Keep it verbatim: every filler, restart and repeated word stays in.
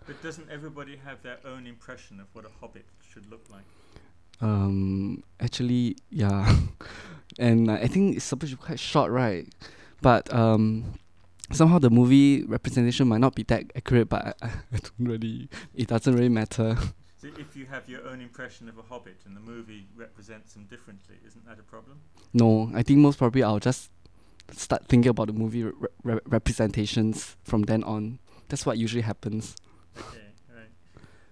But doesn't everybody have their own impression of what a hobbit should look like? Um, actually, yeah, and I think it's supposed to be quite short, right? But um, somehow the movie representation might not be that accurate, but I, I, I don't really, it doesn't really matter. So if you have your own impression of a hobbit and the movie represents them differently, isn't that a problem? No, I think most probably I'll just start thinking about the movie re- re- representations from then on. That's what usually happens. Okay.